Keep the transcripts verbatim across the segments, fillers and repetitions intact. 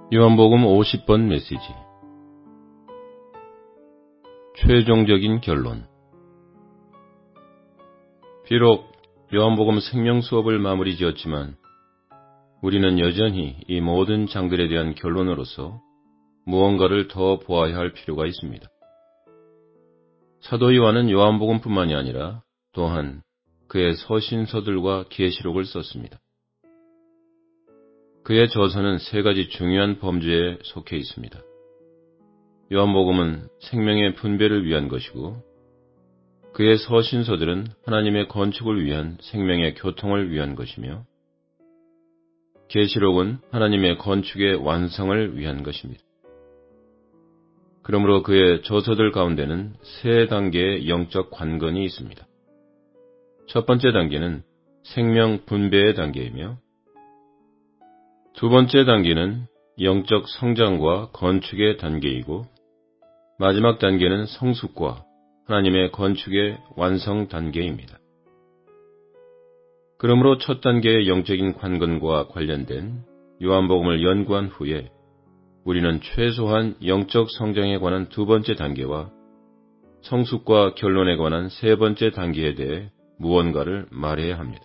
요한복음 오십 번 메시지. 최종적인 결론. 비록 요한복음 생명 수업을 마무리 지었지만 우리는 여전히 이 모든 장들에 대한 결론으로서 무언가를 더 보아야 할 필요가 있습니다. 사도 요한은 요한복음뿐만이 아니라 또한 그의 서신서들과 계시록을 썼습니다. 그의 저서는 세 가지 중요한 범주에 속해 있습니다. 요한복음은 생명의 분배를 위한 것이고, 그의 서신서들은 하나님의 건축을 위한 생명의 교통을 위한 것이며, 계시록은 하나님의 건축의 완성을 위한 것입니다. 그러므로 그의 저서들 가운데는 세 단계의 영적 관건이 있습니다. 첫 번째 단계는 생명 분배의 단계이며, 두 번째 단계는 영적 성장과 건축의 단계이고, 마지막 단계는 성숙과 하나님의 건축의 완성 단계입니다. 그러므로 첫 단계의 영적인 관건과 관련된 요한복음을 연구한 후에 우리는 최소한 영적 성장에 관한 두 번째 단계와 성숙과 결론에 관한 세 번째 단계에 대해 무언가를 말해야 합니다.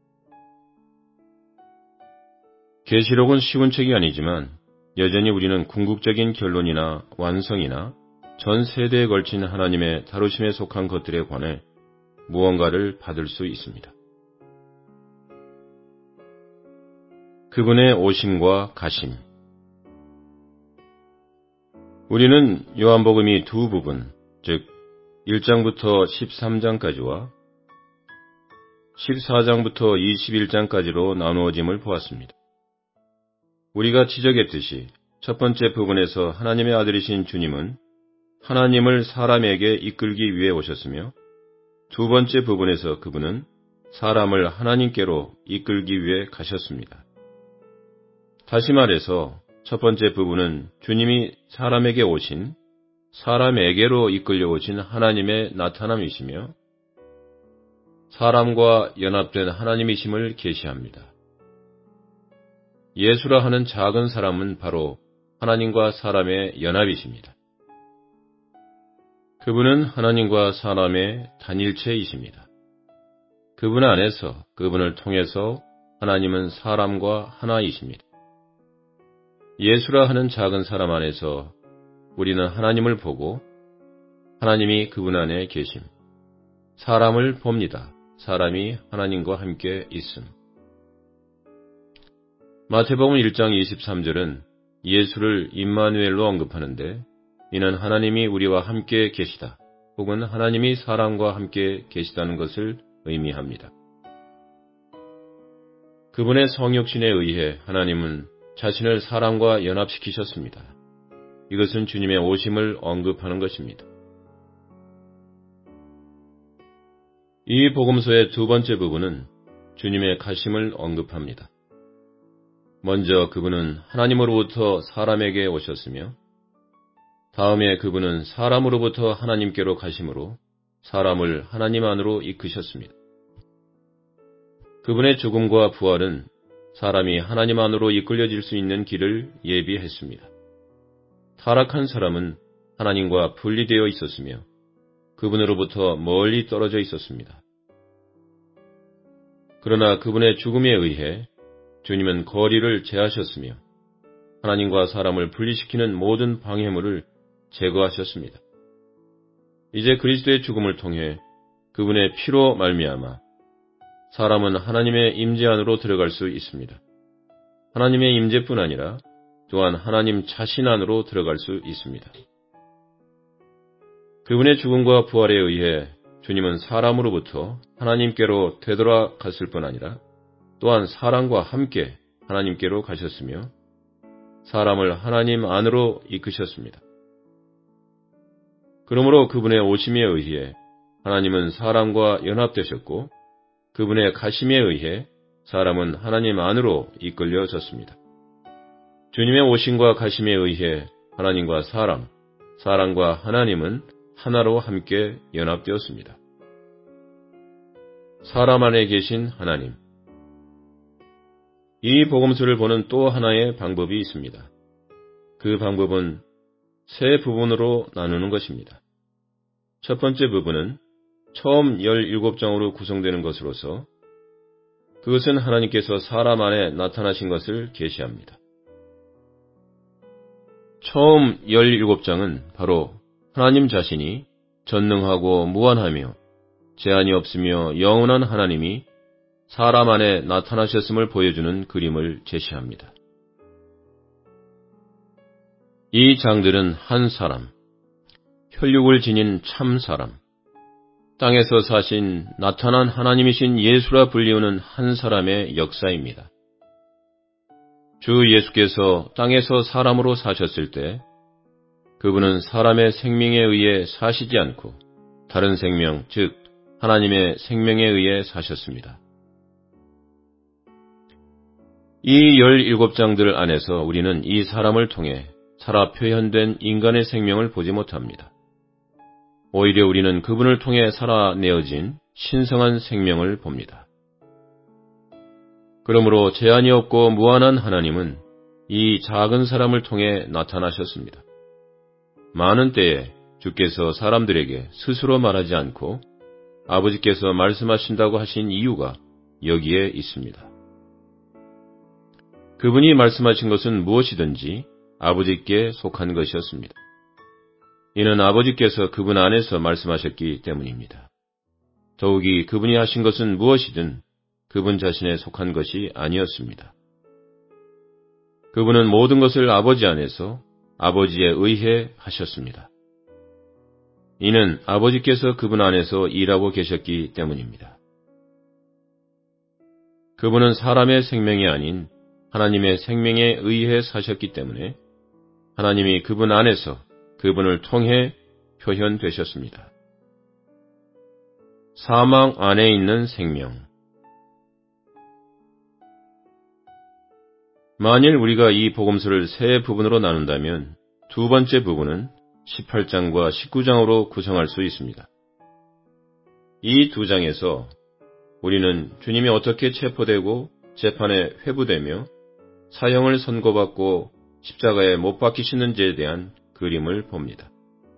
계시록은 쉬운 책이 아니지만 여전히 우리는 궁극적인 결론이나 완성이나 전 세대에 걸친 하나님의 다루심에 속한 것들에 관해 무언가를 받을 수 있습니다. 그분의 오심과 가심. 우리는 요한복음이 두 부분, 즉 일 장부터 십삼 장까지와 십사 장부터 이십일 장까지로 나누어짐을 보았습니다. 우리가 지적했듯이 첫 번째 부분에서 하나님의 아들이신 주님은 하나님을 사람에게 이끌기 위해 오셨으며, 두 번째 부분에서 그분은 사람을 하나님께로 이끌기 위해 가셨습니다. 다시 말해서 첫 번째 부분은 주님이 사람에게 오신, 사람에게로 이끌려 오신 하나님의 나타남이시며, 사람과 연합된 하나님이심을 계시합니다. 예수라 하는 작은 사람은 바로 하나님과 사람의 연합이십니다. 그분은 하나님과 사람의 단일체이십니다. 그분 안에서, 그분을 통해서 하나님은 사람과 하나이십니다. 예수라 하는 작은 사람 안에서 우리는 하나님을 보고 하나님이 그분 안에 계심, 사람을 봅니다. 사람이 하나님과 함께 있음. 마태복음 일 장 이십삼 절은 예수를 임마누엘로 언급하는데, 이는 하나님이 우리와 함께 계시다, 혹은 하나님이 사람과 함께 계시다는 것을 의미합니다. 그분의 성육신에 의해 하나님은 자신을 사람과 연합시키셨습니다. 이것은 주님의 오심을 언급하는 것입니다. 이 복음서의 두 번째 부분은 주님의 가심을 언급합니다. 먼저 그분은 하나님으로부터 사람에게 오셨으며, 다음에 그분은 사람으로부터 하나님께로 가심으로 사람을 하나님 안으로 이끄셨습니다. 그분의 죽음과 부활은 사람이 하나님 안으로 이끌려질 수 있는 길을 예비했습니다. 타락한 사람은 하나님과 분리되어 있었으며 그분으로부터 멀리 떨어져 있었습니다. 그러나 그분의 죽음에 의해 주님은 거리를 제하셨으며 하나님과 사람을 분리시키는 모든 방해물을 제거하셨습니다. 이제 그리스도의 죽음을 통해 그분의 피로 말미암아 사람은 하나님의 임재 안으로 들어갈 수 있습니다. 하나님의 임재뿐 아니라 또한 하나님 자신 안으로 들어갈 수 있습니다. 그분의 죽음과 부활에 의해 주님은 사람으로부터 하나님께로 되돌아갔을 뿐 아니라 또한 사람과 함께 하나님께로 가셨으며 사람을 하나님 안으로 이끄셨습니다. 그러므로 그분의 오심에 의해 하나님은 사람과 연합되셨고, 그분의 가심에 의해 사람은 하나님 안으로 이끌려졌습니다. 주님의 오심과 가심에 의해 하나님과 사람, 사람과 하나님은 하나로 함께 연합되었습니다. 사람 안에 계신 하나님. 이 복음서를 보는 또 하나의 방법이 있습니다. 그 방법은 세 부분으로 나누는 것입니다. 첫 번째 부분은 처음 열일곱 장으로 구성되는 것으로서 그것은 하나님께서 사람 안에 나타나신 것을 계시합니다. 처음 열일곱 장은 바로 하나님 자신이 전능하고 무한하며 제한이 없으며 영원한 하나님이 사람 안에 나타나셨음을 보여주는 그림을 제시합니다. 이 장들은 한 사람, 혈육을 지닌 참 사람, 땅에서 사신 나타난 하나님이신 예수라 불리우는 한 사람의 역사입니다. 주 예수께서 땅에서 사람으로 사셨을 때 그분은 사람의 생명에 의해 사시지 않고 다른 생명, 즉 하나님의 생명에 의해 사셨습니다. 이 열일곱 장들 안에서 우리는 이 사람을 통해 살아 표현된 인간의 생명을 보지 못합니다. 오히려 우리는 그분을 통해 살아내어진 신성한 생명을 봅니다. 그러므로 제한이 없고 무한한 하나님은 이 작은 사람을 통해 나타나셨습니다. 많은 때에 주께서 사람들에게 스스로 말하지 않고 아버지께서 말씀하신다고 하신 이유가 여기에 있습니다. 그분이 말씀하신 것은 무엇이든지 아버지께 속한 것이었습니다. 이는 아버지께서 그분 안에서 말씀하셨기 때문입니다. 더욱이 그분이 하신 것은 무엇이든 그분 자신에 속한 것이 아니었습니다. 그분은 모든 것을 아버지 안에서 아버지에 의해 하셨습니다. 이는 아버지께서 그분 안에서 일하고 계셨기 때문입니다. 그분은 사람의 생명이 아닌 하나님의 생명에 의해 사셨기 때문에 하나님이 그분 안에서 그분을 통해 표현되셨습니다. 사망 안에 있는 생명. 만일 우리가 이 복음서를 세 부분으로 나눈다면 두 번째 부분은 십팔 장과 십구 장으로 구성할 수 있습니다. 이 두 장에서 우리는 주님이 어떻게 체포되고 재판에 회부되며 사형을 선고받고 십자가에 못 박히시는지에 대한 그림을 봅니다.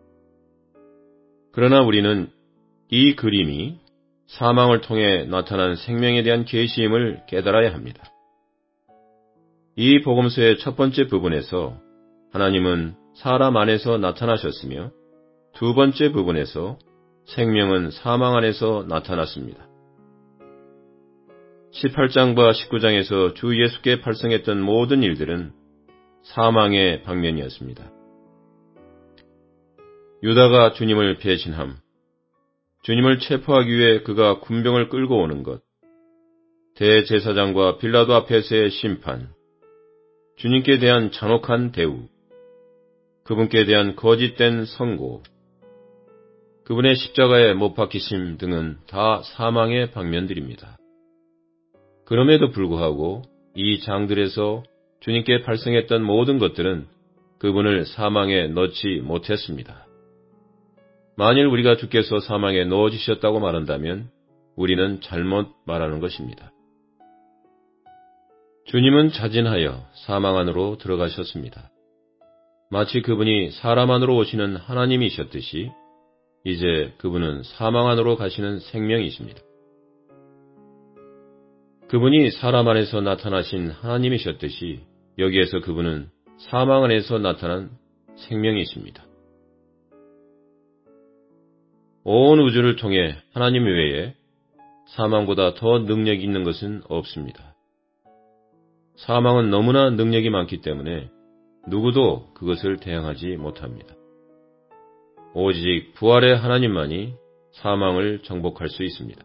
그러나 우리는 이 그림이 사망을 통해 나타난 생명에 대한 계시임을 깨달아야 합니다. 이 복음서의 첫 번째 부분에서 하나님은 사람 안에서 나타나셨으며 두 번째 부분에서 생명은 사망 안에서 나타났습니다. 십팔 장과 십구 장에서 주 예수께 발생했던 모든 일들은 사망의 방면이었습니다. 유다가 주님을 배신함, 주님을 체포하기 위해 그가 군병을 끌고 오는 것, 대제사장과 빌라도 앞에서의 심판, 주님께 대한 잔혹한 대우, 그분께 대한 거짓된 선고, 그분의 십자가에 못 박히심 등은 다 사망의 방면들입니다. 그럼에도 불구하고 이 장들에서 주님께 발생했던 모든 것들은 그분을 사망에 넣지 못했습니다. 만일 우리가 주께서 사망에 넣어주셨다고 말한다면 우리는 잘못 말하는 것입니다. 주님은 자진하여 사망 안으로 들어가셨습니다. 마치 그분이 사람 안으로 오시는 하나님이셨듯이 이제 그분은 사망 안으로 가시는 생명이십니다. 그분이 사람 안에서 나타나신 하나님이셨듯이 여기에서 그분은 사망 안에서 나타난 생명이십니다. 온 우주를 통해 하나님 외에 사망보다 더 능력이 있는 것은 없습니다. 사망은 너무나 능력이 많기 때문에 누구도 그것을 대항하지 못합니다. 오직 부활의 하나님만이 사망을 정복할 수 있습니다.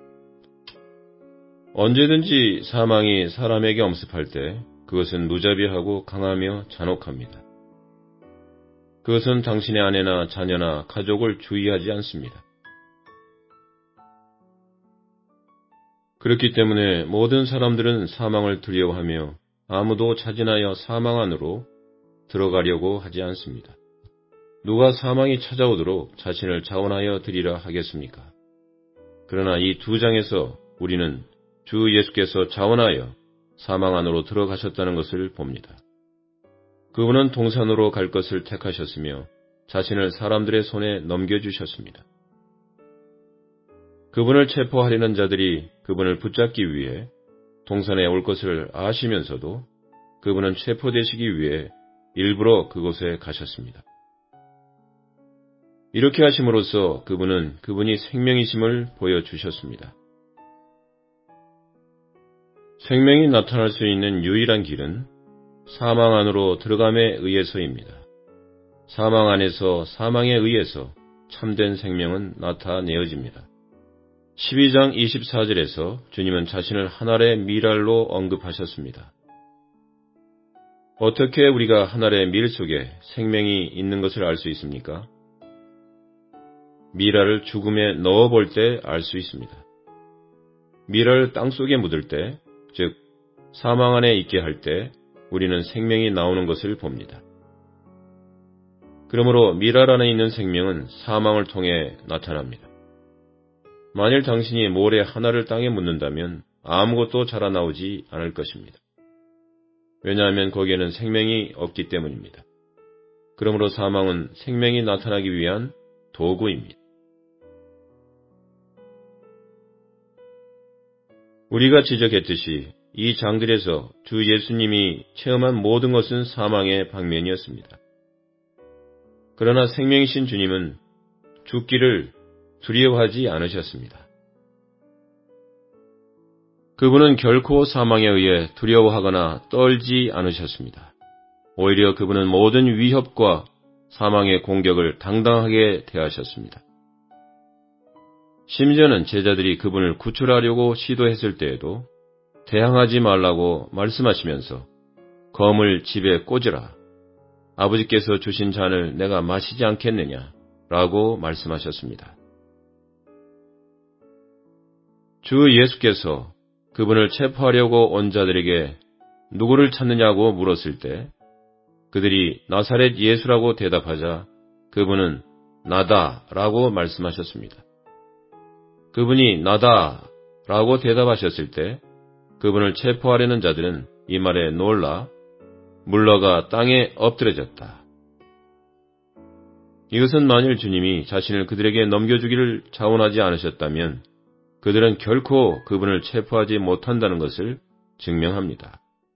언제든지 사망이 사람에게 엄습할 때 그것은 무자비하고 강하며 잔혹합니다. 그것은 당신의 아내나 자녀나 가족을 주의하지 않습니다. 그렇기 때문에 모든 사람들은 사망을 두려워하며 아무도 자진하여 사망 안으로 들어가려고 하지 않습니다. 누가 사망이 찾아오도록 자신을 자원하여 드리라 하겠습니까? 그러나 이 두 장에서 우리는 주 예수께서 자원하여 사망 안으로 들어가셨다는 것을 봅니다. 그분은 동산으로 갈 것을 택하셨으며 자신을 사람들의 손에 넘겨주셨습니다. 그분을 체포하려는 자들이 그분을 붙잡기 위해 동산에 올 것을 아시면서도 그분은 체포되시기 위해 일부러 그곳에 가셨습니다. 이렇게 하심으로써 그분은 그분이 생명이심을 보여주셨습니다. 생명이 나타날 수 있는 유일한 길은 사망 안으로 들어감에 의해서입니다. 사망 안에서 사망에 의해서 참된 생명은 나타내어집니다. 십이 장 이십사 절에서 주님은 자신을 한 알의 밀알로 언급하셨습니다. 어떻게 우리가 한 알의 밀 속에 생명이 있는 것을 알 수 있습니까? 밀알을 죽음에 넣어볼 때 알 수 있습니다. 밀알을 땅속에 묻을 때, 즉 사망 안에 있게 할 때 우리는 생명이 나오는 것을 봅니다. 그러므로 밀알 안에 있는 생명은 사망을 통해 나타납니다. 만일 당신이 모래 하나를 땅에 묻는다면 아무것도 자라나오지 않을 것입니다. 왜냐하면 거기에는 생명이 없기 때문입니다. 그러므로 사망은 생명이 나타나기 위한 도구입니다. 우리가 지적했듯이 이 장들에서 주 예수님이 체험한 모든 것은 사망의 방면이었습니다. 그러나 생명이신 주님은 죽기를 두려워하지 않으셨습니다. 그분은 결코 사망에 의해 두려워하거나 떨지 않으셨습니다. 오히려 그분은 모든 위협과 사망의 공격을 당당하게 대하셨습니다. 심지어는 제자들이 그분을 구출하려고 시도했을 때에도 대항하지 말라고 말씀하시면서 검을 집에 꽂으라. 아버지께서 주신 잔을 내가 마시지 않겠느냐 라고 말씀하셨습니다. 주 예수께서 그분을 체포하려고 온 자들에게 누구를 찾느냐고 물었을 때 그들이 나사렛 예수라고 대답하자 그분은 나다 라고 말씀하셨습니다. 그분이 나다 라고 대답하셨을 때 그분을 체포하려는 자들은 이 말에 놀라 물러가 땅에 엎드려졌다. 이것은 만일 주님이 자신을 그들에게 넘겨주기를 자원하지 않으셨다면 그들은 결코 그분을 체포하지 못한다는 것을 증명합니다.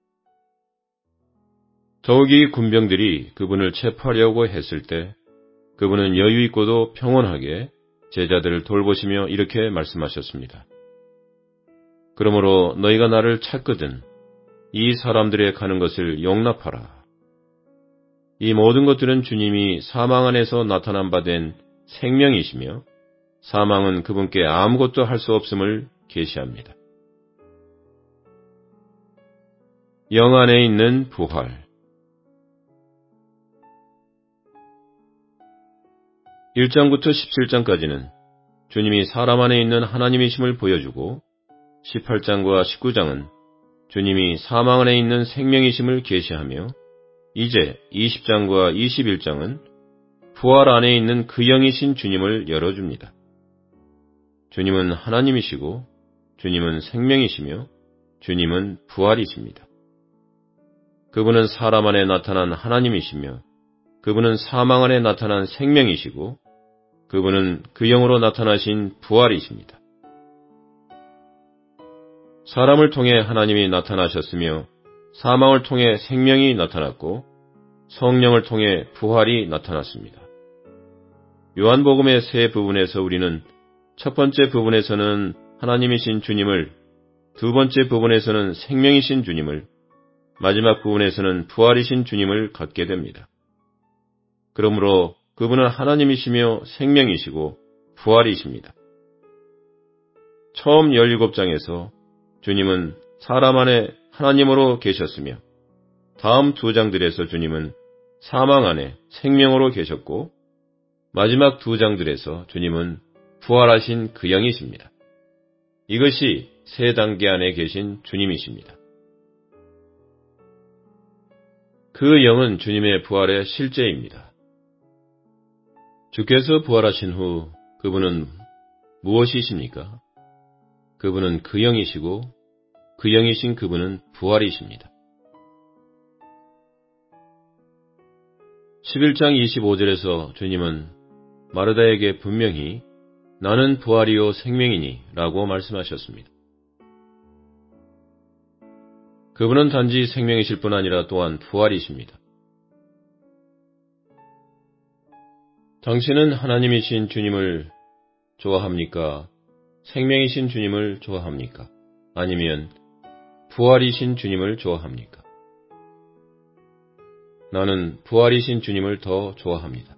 더욱이 군병들이 그분을 체포하려고 했을 때 그분은 여유있고도 평온하게 제자들을 돌보시며 이렇게 말씀하셨습니다. 그러므로 너희가 나를 찾거든 이 사람들의 가는 것을 용납하라. 이 모든 것들은 주님이 사망 안에서 나타난 바 된 생명이시며 사망은 그분께 아무것도 할 수 없음을 계시합니다. 영 안에 있는 부활. 일 장부터 십칠 장까지는 주님이 사람 안에 있는 하나님이심을 보여주고 십팔 장과 십구 장은 주님이 사망 안에 있는 생명이심을 계시하며 이제 이십 장과 이십일 장은 부활 안에 있는 그 영이신 주님을 열어줍니다. 주님은 하나님이시고 주님은 생명이시며 주님은 부활이십니다. 그분은 사람 안에 나타난 하나님이시며 그분은 사망 안에 나타난 생명이시고 그분은 그 영으로 나타나신 부활이십니다. 사람을 통해 하나님이 나타나셨으며 사망을 통해 생명이 나타났고 성령을 통해 부활이 나타났습니다. 요한복음의 세 부분에서 우리는 첫 번째 부분에서는 하나님이신 주님을, 두 번째 부분에서는 생명이신 주님을, 마지막 부분에서는 부활이신 주님을 갖게 됩니다. 그러므로 그분은 하나님이시며 생명이시고 부활이십니다. 처음 열일곱 장에서 주님은 사람 안에 하나님으로 계셨으며 다음 두 장들에서 주님은 사망 안에 생명으로 계셨고 마지막 두 장들에서 주님은 부활하신 그 영이십니다. 이것이 세 단계 안에 계신 주님이십니다. 그 영은 주님의 부활의 실제입니다. 주께서 부활하신 후 그분은 무엇이십니까? 그분은 그 영이시고 그 영이신 그분은 부활이십니다. 십일 장 이십오 절에서 주님은 마르다에게 분명히 나는 부활이요 생명이니 라고 말씀하셨습니다. 그분은 단지 생명이실 뿐 아니라 또한 부활이십니다. 당신은 하나님이신 주님을 좋아합니까? 생명이신 주님을 좋아합니까? 아니면 부활이신 주님을 좋아합니까? 나는 부활이신 주님을 더 좋아합니다.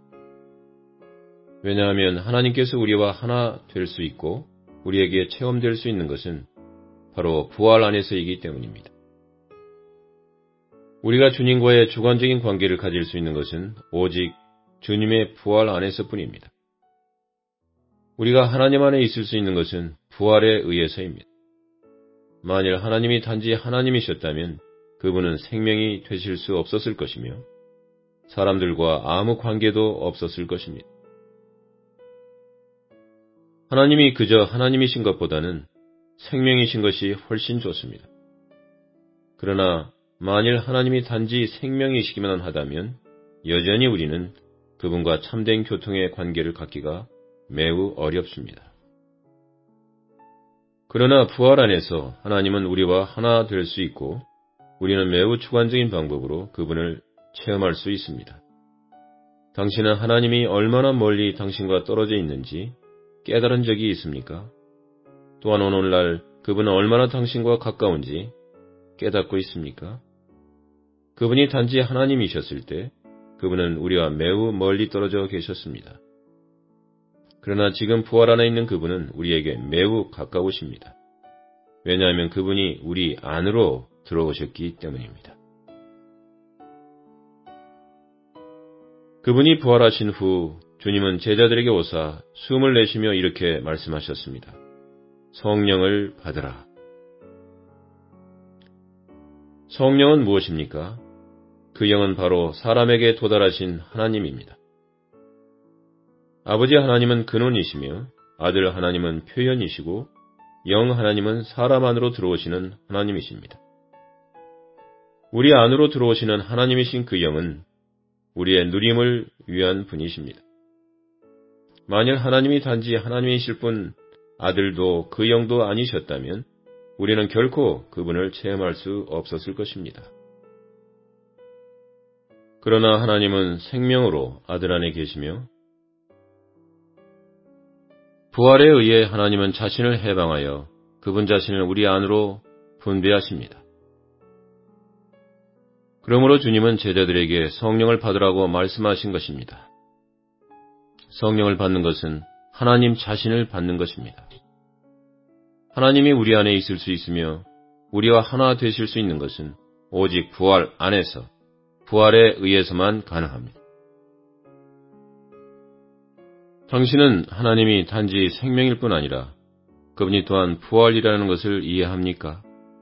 왜냐하면 하나님께서 우리와 하나 될 수 있고 우리에게 체험될 수 있는 것은 바로 부활 안에서이기 때문입니다. 우리가 주님과의 주관적인 관계를 가질 수 있는 것은 오직 주님의 부활 안에서뿐입니다. 우리가 하나님 안에 있을 수 있는 것은 부활에 의해서입니다. 만일 하나님이 단지 하나님이셨다면 그분은 생명이 되실 수 없었을 것이며 사람들과 아무 관계도 없었을 것입니다. 하나님이 그저 하나님이신 것보다는 생명이신 것이 훨씬 좋습니다. 그러나 만일 하나님이 단지 생명이시기만 하다면 여전히 우리는 그분과 참된 교통의 관계를 갖기가 매우 어렵습니다. 그러나 부활 안에서 하나님은 우리와 하나 될 수 있고 우리는 매우 주관적인 방법으로 그분을 체험할 수 있습니다. 당신은 하나님이 얼마나 멀리 당신과 떨어져 있는지 깨달은 적이 있습니까? 또한 오늘날 그분은 얼마나 당신과 가까운지 깨닫고 있습니까? 그분이 단지 하나님이셨을 때 그분은 우리와 매우 멀리 떨어져 계셨습니다. 그러나 지금 부활 안에 있는 그분은 우리에게 매우 가까우십니다. 왜냐하면 그분이 우리 안으로 들어오셨기 때문입니다. 그분이 부활하신 후 주님은 제자들에게 오사 숨을 내쉬며 이렇게 말씀하셨습니다. 성령을 받으라. 성령은 무엇입니까? 그 영은 바로 사람에게 도달하신 하나님입니다. 아버지 하나님은 근원이시며 아들 하나님은 표현이시고 영 하나님은 사람 안으로 들어오시는 하나님이십니다. 우리 안으로 들어오시는 하나님이신 그 영은 우리의 누림을 위한 분이십니다. 만일 하나님이 단지 하나님이실 뿐 아들도 그 영도 아니셨다면 우리는 결코 그분을 체험할 수 없었을 것입니다. 그러나 하나님은 생명으로 아들 안에 계시며 부활에 의해 하나님은 자신을 해방하여 그분 자신을 우리 안으로 분배하십니다. 그러므로 주님은 제자들에게 성령을 받으라고 말씀하신 것입니다. 성령을 받는 것은 하나님 자신을 받는 것입니다. 하나님이 우리 안에 있을 수 있으며 우리와 하나 되실 수 있는 것은 오직 부활 안에서 부활에 의해서만 가능합니다. 당신은 하나님이 단지 생명일 뿐 아니라 그분이 또한 부활이라는 것을 이해합니까?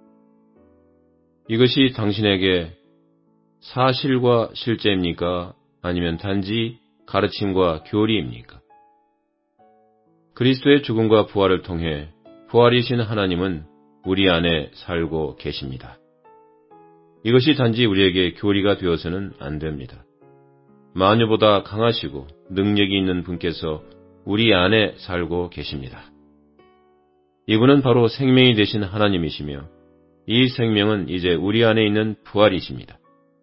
이것이 당신에게 사실과 실제입니까? 아니면 단지 가르침과 교리입니까? 그리스도의 죽음과 부활을 통해 부활이신 하나님은 우리 안에 살고 계십니다. 이것이 단지 우리에게 교리가 되어서는 안 됩니다. 마녀보다 강하시고 능력이 있는 분께서 우리 안에 살고 계십니다. 이분은 바로 생명이 되신 하나님이시며 이 생명은 이제 우리 안에 있는 부활이십니다.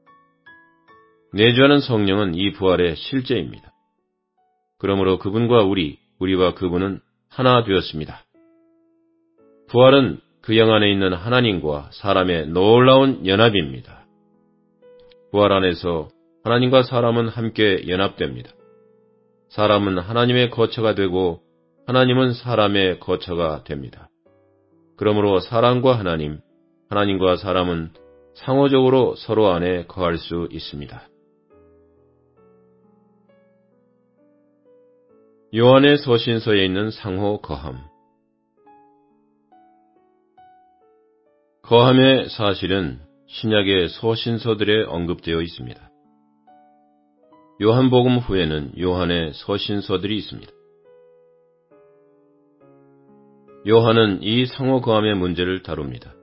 내주하는 성령은 이 부활의 실제입니다. 그러므로 그분과 우리, 우리와 그분은 하나 되었습니다. 부활은 그 영 안에 있는 하나님과 사람의 놀라운 연합입니다. 부활 안에서 하나님과 사람은 함께 연합됩니다. 사람은 하나님의 거처가 되고 하나님은 사람의 거처가 됩니다. 그러므로 사람과 하나님, 하나님과 사람은 상호적으로 서로 안에 거할 수 있습니다. 요한의 서신서에 있는 상호 거함. 거함의 사실은 신약의 서신서들에 언급되어 있습니다. 요한복음 후에는 요한의 서신서들이 있습니다. 요한은 이 상호 거함의 문제를 다룹니다.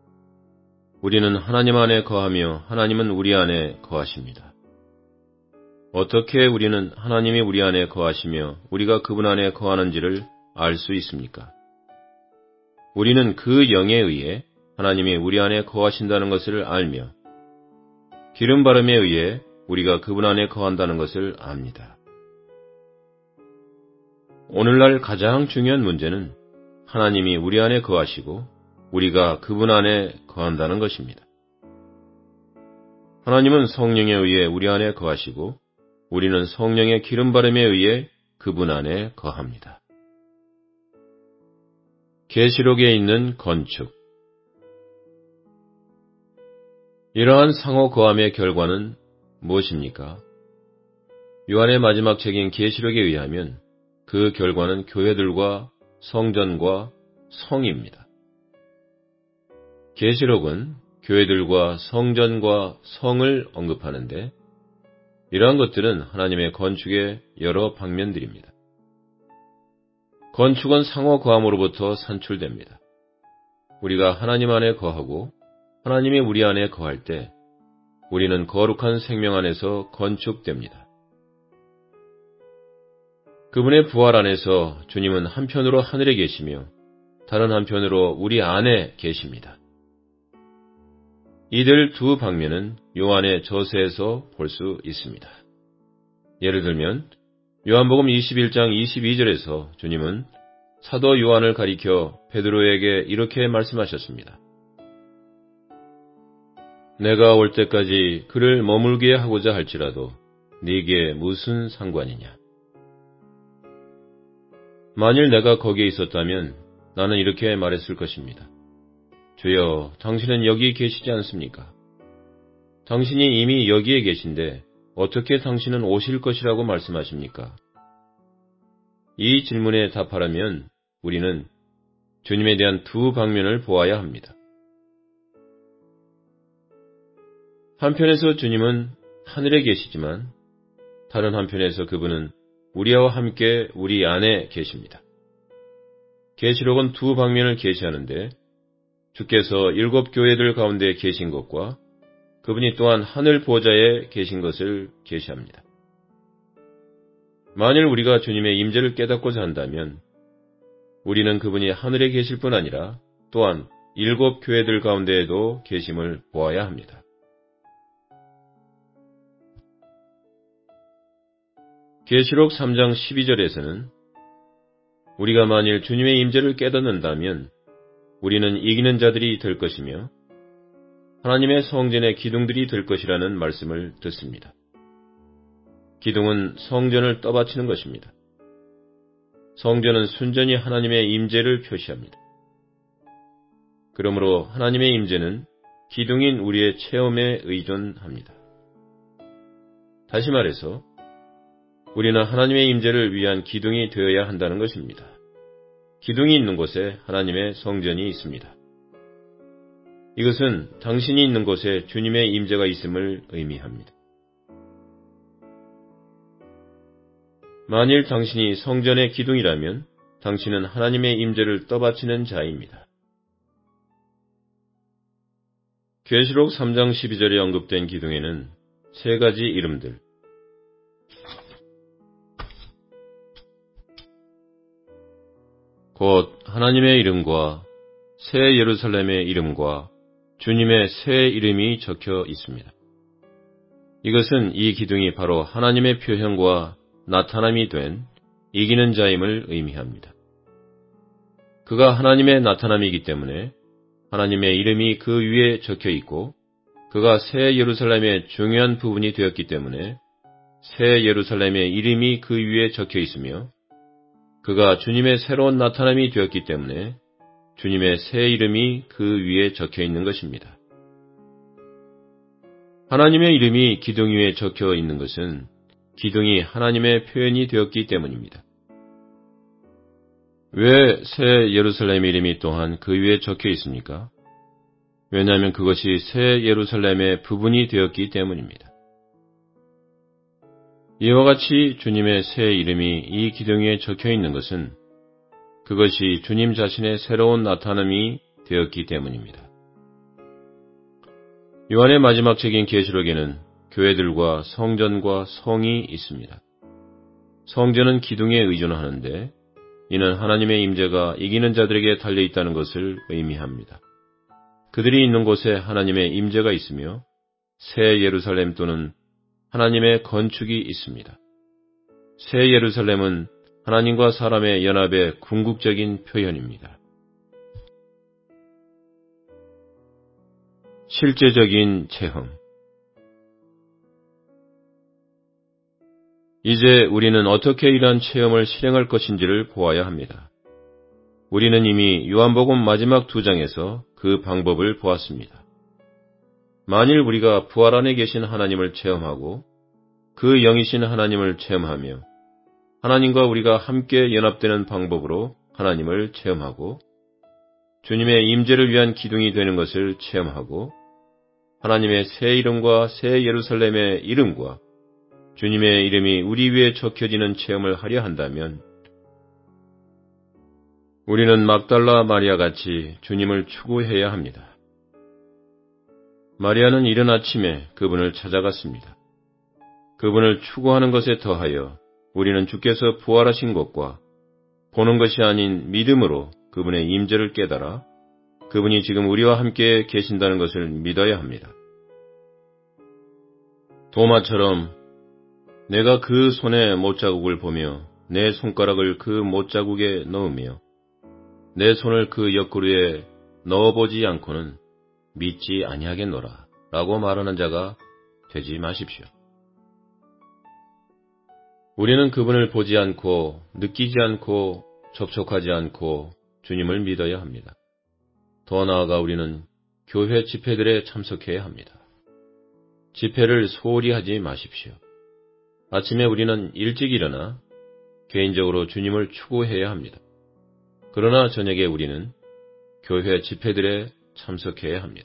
우리는 하나님 안에 거하며 하나님은 우리 안에 거하십니다. 어떻게 우리는 하나님이 우리 안에 거하시며 우리가 그분 안에 거하는지를 알 수 있습니까? 우리는 그 영에 의해 하나님이 우리 안에 거하신다는 것을 알며 기름 바름에 의해 우리가 그분 안에 거한다는 것을 압니다. 오늘날 가장 중요한 문제는 하나님이 우리 안에 거하시고 우리가 그분 안에 거한다는 것입니다. 하나님은 성령에 의해 우리 안에 거하시고 우리는 성령의 기름 바름에 의해 그분 안에 거합니다. 계시록에 있는 건축. 이러한 상호 거함의 결과는 무엇입니까? 요한의 마지막 책인 계시록에 의하면 그 결과는 교회들과 성전과 성입니다. 계시록은 교회들과 성전과 성을 언급하는데 이러한 것들은 하나님의 건축의 여러 방면들입니다. 건축은 상호 거함으로부터 산출됩니다. 우리가 하나님 안에 거하고 하나님이 우리 안에 거할 때 우리는 거룩한 생명 안에서 건축됩니다. 그분의 부활 안에서 주님은 한편으로 하늘에 계시며 다른 한편으로 우리 안에 계십니다. 이들 두 방면은 요한의 저서에서 볼 수 있습니다. 예를 들면 요한복음 이십일 장 이십이 절에서 주님은 사도 요한을 가리켜 베드로에게 이렇게 말씀하셨습니다. 내가 올 때까지 그를 머물게 하고자 할지라도 네게 무슨 상관이냐. 만일 내가 거기에 있었다면 나는 이렇게 말했을 것입니다. 주여, 당신은 여기 계시지 않습니까? 당신이 이미 여기에 계신데 어떻게 당신은 오실 것이라고 말씀하십니까? 이 질문에 답하려면 우리는 주님에 대한 두 방면을 보아야 합니다. 한편에서 주님은 하늘에 계시지만 다른 한편에서 그분은 우리와 함께 우리 안에 계십니다. 계시록은 두 방면을 계시하는데 주께서 일곱 교회들 가운데 계신 것과 그분이 또한 하늘 보좌에 계신 것을 계시합니다. 만일 우리가 주님의 임재를 깨닫고자 한다면 우리는 그분이 하늘에 계실 뿐 아니라 또한 일곱 교회들 가운데에도 계심을 보아야 합니다. 계시록 삼 장 십이 절에서는 우리가 만일 주님의 임재를 깨닫는다면 우리는 이기는 자들이 될 것이며 하나님의 성전의 기둥들이 될 것이라는 말씀을 듣습니다. 기둥은 성전을 떠받치는 것입니다. 성전은 순전히 하나님의 임재를 표시합니다. 그러므로 하나님의 임재는 기둥인 우리의 체험에 의존합니다. 다시 말해서 우리는 하나님의 임재를 위한 기둥이 되어야 한다는 것입니다. 기둥이 있는 곳에 하나님의 성전이 있습니다. 이것은 당신이 있는 곳에 주님의 임재가 있음을 의미합니다. 만일 당신이 성전의 기둥이라면 당신은 하나님의 임재를 떠받치는 자입니다. 계시록 삼 장 십이 절에 언급된 기둥에는 세 가지 이름들, 곧 하나님의 이름과 새 예루살렘의 이름과 주님의 새 이름이 적혀 있습니다. 이것은 이 기둥이 바로 하나님의 표현과 나타남이 된 이기는 자임을 의미합니다. 그가 하나님의 나타남이기 때문에 하나님의 이름이 그 위에 적혀 있고 그가 새 예루살렘의 중요한 부분이 되었기 때문에 새 예루살렘의 이름이 그 위에 적혀 있으며 그가 주님의 새로운 나타남이 되었기 때문에 주님의 새 이름이 그 위에 적혀 있는 것입니다. 하나님의 이름이 기둥 위에 적혀 있는 것은 기둥이 하나님의 표현이 되었기 때문입니다. 왜 새 예루살렘 이름이 또한 그 위에 적혀 있습니까? 왜냐하면 그것이 새 예루살렘의 부분이 되었기 때문입니다. 이와 같이 주님의 새 이름이 이 기둥 위에 적혀 있는 것은 그것이 주님 자신의 새로운 나타남이 되었기 때문입니다. 요한의 마지막 책인 계시록에는 교회들과 성전과 성이 있습니다. 성전은 기둥에 의존하는데 이는 하나님의 임재가 이기는 자들에게 달려있다는 것을 의미합니다. 그들이 있는 곳에 하나님의 임재가 있으며 새 예루살렘 또는 하나님의 건축이 있습니다. 새 예루살렘은 하나님과 사람의 연합의 궁극적인 표현입니다. 실제적인 체험. 이제 우리는 어떻게 이러한 체험을 실행할 것인지를 보아야 합니다. 우리는 이미 요한복음 마지막 두 장에서 그 방법을 보았습니다. 만일 우리가 부활 안에 계신 하나님을 체험하고 그 영이신 하나님을 체험하며 하나님과 우리가 함께 연합되는 방법으로 하나님을 체험하고 주님의 임재를 위한 기둥이 되는 것을 체험하고 하나님의 새 이름과 새 예루살렘의 이름과 주님의 이름이 우리 위에 적혀지는 체험을 하려 한다면 우리는 막달라 마리아 같이 주님을 추구해야 합니다. 마리아는 이른 아침에 그분을 찾아갔습니다. 그분을 추구하는 것에 더하여 우리는 주께서 부활하신 것과 보는 것이 아닌 믿음으로 그분의 임재를 깨달아 그분이 지금 우리와 함께 계신다는 것을 믿어야 합니다. 도마처럼 내가 그 손의 못자국을 보며 내 손가락을 그 못자국에 넣으며 내 손을 그 옆구리에 넣어보지 않고는 믿지 아니하겠노라 라고 말하는 자가 되지 마십시오. 우리는 그분을 보지 않고 느끼지 않고 접촉하지 않고 주님을 믿어야 합니다. 더 나아가 우리는 교회 집회들에 참석해야 합니다. 집회를 소홀히 하지 마십시오. 아침에 우리는 일찍 일어나 개인적으로 주님을 추구해야 합니다. 그러나 저녁에 우리는 교회 집회들에 참석해야 합니다.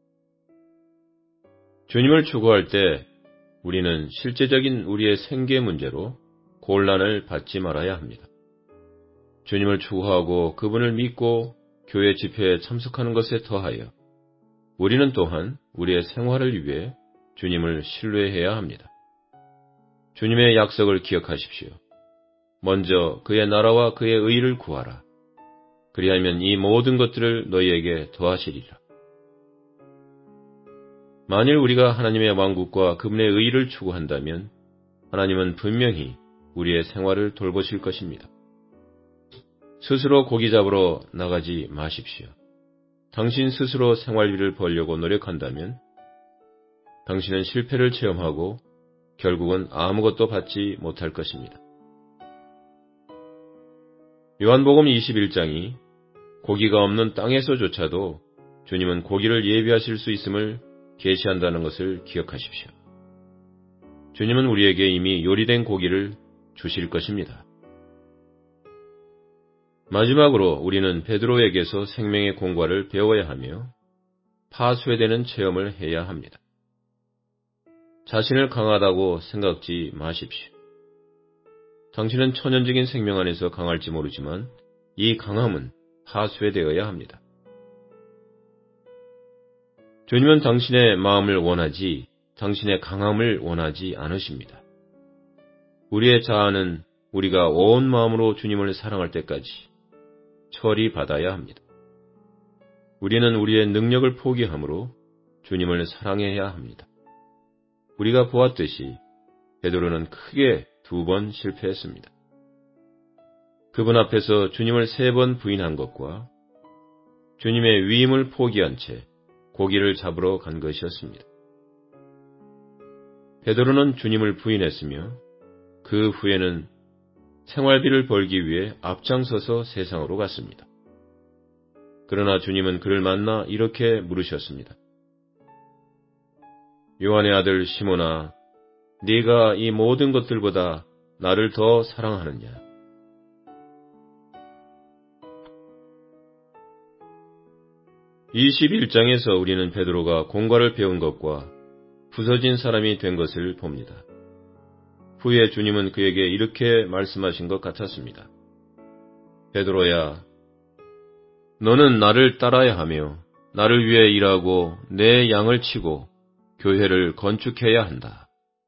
주님을 추구할 때 우리는 실제적인 우리의 생계 문제로 곤란을 받지 말아야 합니다. 주님을 추구하고 그분을 믿고 교회 집회에 참석하는 것에 더하여 우리는 또한 우리의 생활을 위해 주님을 신뢰해야 합니다. 주님의 약속을 기억하십시오. 먼저 그의 나라와 그의 의를 구하라. 그리하면 이 모든 것들을 너희에게 더하시리라. 만일 우리가 하나님의 왕국과 그분의 의를 추구한다면 하나님은 분명히 우리의 생활을 돌보실 것입니다. 스스로 고기 잡으러 나가지 마십시오. 당신 스스로 생활비를 벌려고 노력한다면 당신은 실패를 체험하고 결국은 아무것도 받지 못할 것입니다. 요한복음 이십일 장이 고기가 없는 땅에서조차도 주님은 고기를 예비하실 수 있음을 계시한다는 것을 기억하십시오. 주님은 우리에게 이미 요리된 고기를 주실 것입니다. 마지막으로 우리는 베드로에게서 생명의 공과를 배워야 하며 파쇄되는 체험을 해야 합니다. 자신을 강하다고 생각지 마십시오. 당신은 천연적인 생명 안에서 강할지 모르지만 이 강함은 파쇄되어야 합니다. 주님은 당신의 마음을 원하지 당신의 강함을 원하지 않으십니다. 우리의 자아는 우리가 온 마음으로 주님을 사랑할 때까지 처리받아야 합니다. 우리는 우리의 능력을 포기함으로 주님을 사랑해야 합니다. 우리가 보았듯이 베드로는 크게 두 번 실패했습니다. 그분 앞에서 주님을 세 번 부인한 것과 주님의 위임을 포기한 채 고기를 잡으러 간 것이었습니다. 베드로는 주님을 부인했으며 그 후에는 생활비를 벌기 위해 앞장서서 세상으로 갔습니다. 그러나 주님은 그를 만나 이렇게 물으셨습니다. 요한의 아들 시몬아, 네가 이 모든 것들보다 나를 더 사랑하느냐? 이십일 장에서 우리는 베드로가 공과를 배운 것과 부서진 사람이 된 것을 봅니다. 후에 주님은 그에게 이렇게 말씀하신 것 같았습니다. 베드로야, 너는 나를 따라야 하며 나를 위해 일하고 내 양을 치고 교회를 건축해야 한다.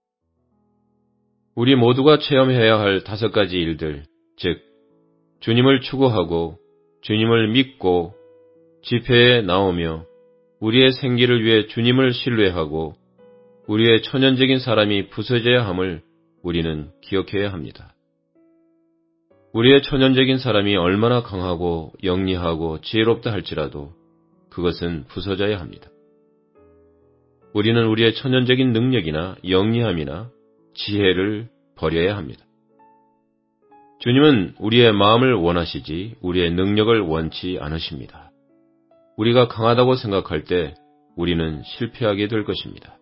우리 모두가 체험해야 할 다섯 가지 일들, 즉 주님을 추구하고 주님을 믿고 집회에 나오며 우리의 생기를 위해 주님을 신뢰하고 우리의 천연적인 사람이 부서져야 함을 우리는 기억해야 합니다. 우리의 천연적인 사람이 얼마나 강하고 영리하고 지혜롭다 할지라도 그것은 부서져야 합니다. 우리는 우리의 천연적인 능력이나 영리함이나 지혜를 버려야 합니다. 주님은 우리의 마음을 원하시지 우리의 능력을 원치 않으십니다. 우리가 강하다고 생각할 때 우리는 실패하게 될 것입니다.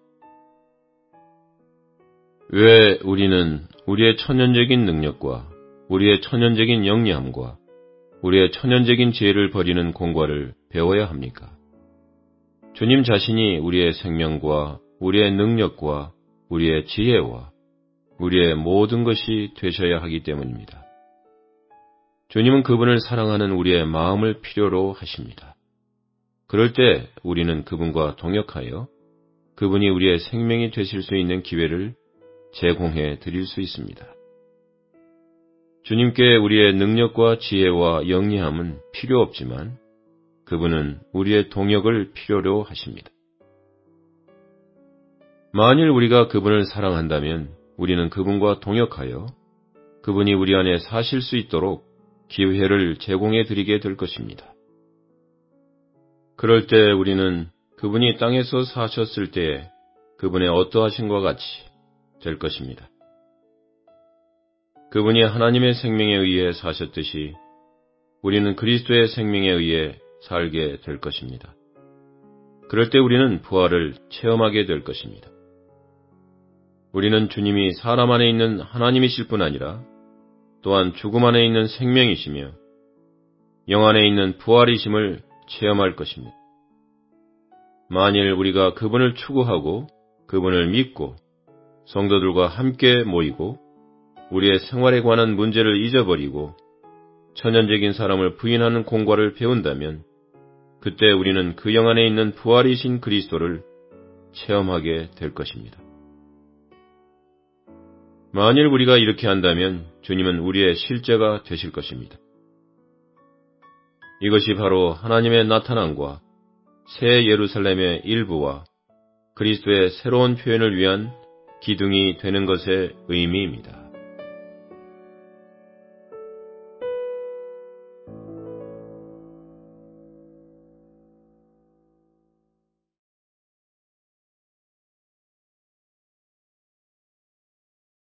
왜 우리는 우리의 천연적인 능력과 우리의 천연적인 영리함과 우리의 천연적인 지혜를 버리는 공과를 배워야 합니까? 주님 자신이 우리의 생명과 우리의 능력과 우리의 지혜와 우리의 모든 것이 되셔야 하기 때문입니다. 주님은 그분을 사랑하는 우리의 마음을 필요로 하십니다. 그럴 때 우리는 그분과 동역하여 그분이 우리의 생명이 되실 수 있는 기회를 제공해 드릴 수 있습니다. 주님께 우리의 능력과 지혜와 영리함은 필요 없지만 그분은 우리의 동역을 필요로 하십니다. 만일 우리가 그분을 사랑한다면 우리는 그분과 동역하여 그분이 우리 안에 사실 수 있도록 기회를 제공해 드리게 될 것입니다. 그럴 때 우리는 그분이 땅에서 사셨을 때에 그분의 어떠하신과 같이 될 것입니다. 그분이 하나님의 생명에 의해 사셨듯이 우리는 그리스도의 생명에 의해 살게 될 것입니다. 그럴 때 우리는 부활을 체험하게 될 것입니다. 우리는 주님이 사람 안에 있는 하나님이실 뿐 아니라 또한 죽음 안에 있는 생명이시며 영 안에 있는 부활이심을 체험할 것입니다. 만일 우리가 그분을 추구하고 그분을 믿고 성도들과 함께 모이고 우리의 생활에 관한 문제를 잊어버리고 천연적인 사람을 부인하는 공과를 배운다면 그때 우리는 그 영 안에 있는 부활이신 그리스도를 체험하게 될 것입니다. 만일 우리가 이렇게 한다면 주님은 우리의 실제가 되실 것입니다. 이것이 바로 하나님의 나타남과 새 예루살렘의 일부와 그리스도의 새로운 표현을 위한 기둥이 되는 것의 의미입니다.